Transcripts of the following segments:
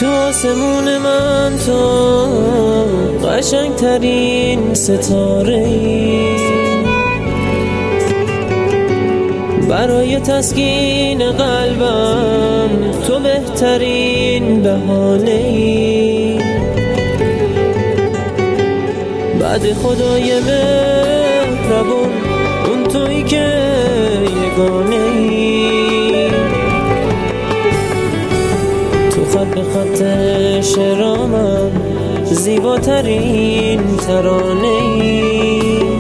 تو آسمون من تو قشنگترین ستاره‌ای، برای تسکین قلبم تو بهترین بهانه‌ای. بعد خدای مهربون اون تویی که یگانه‌ای، تو خط به خط شرامم زیباترین ترانه‌ای.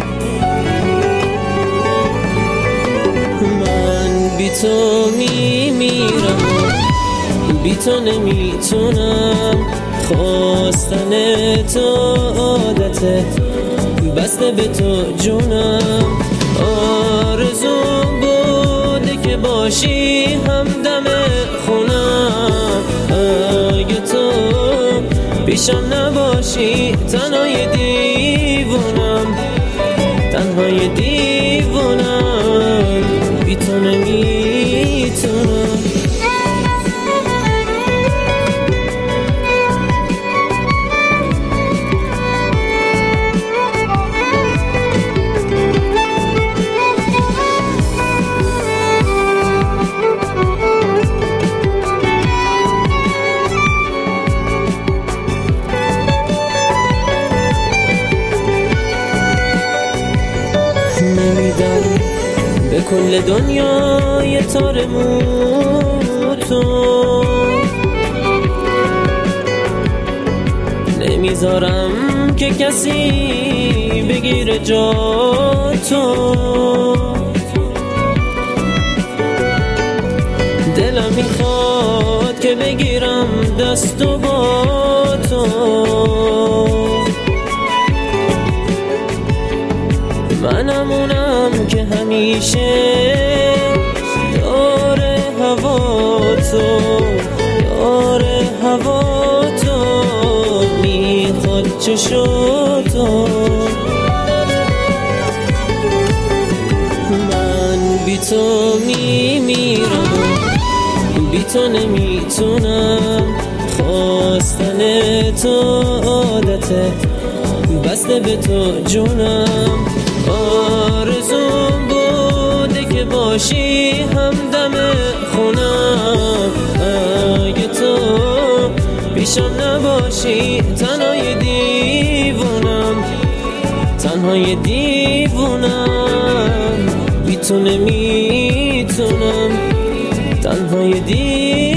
من بی تو میمیرم، بی تو نمیتونم، خواستن تو عادته، بسته به تو جونم. آرزوم بوده که باشی همدم خونم، اگه تو پیشم نباشی تنهای دیوونم، تنهای دیوونم، بی تو نمیتونم. نمیدم به کل دنیای تار موتو، نمیذارم که کسی بگیره جا تو. دلم میخواد که بگیرم دستو با تو، منم اونم که همیشه دور هوا تو، دور هوا تو، میخواد چشو تو. من بی تو میمیرم، بی تو نمیتونم، خواستن تو عادته، بسته به تو جونم. آرزوم بوده که باشی همدم خونم، اگه تو پیشم نباشی تنهای دیوونم، تنهای دیوونم، بی تو نمیتونم، تنهای دیوونم.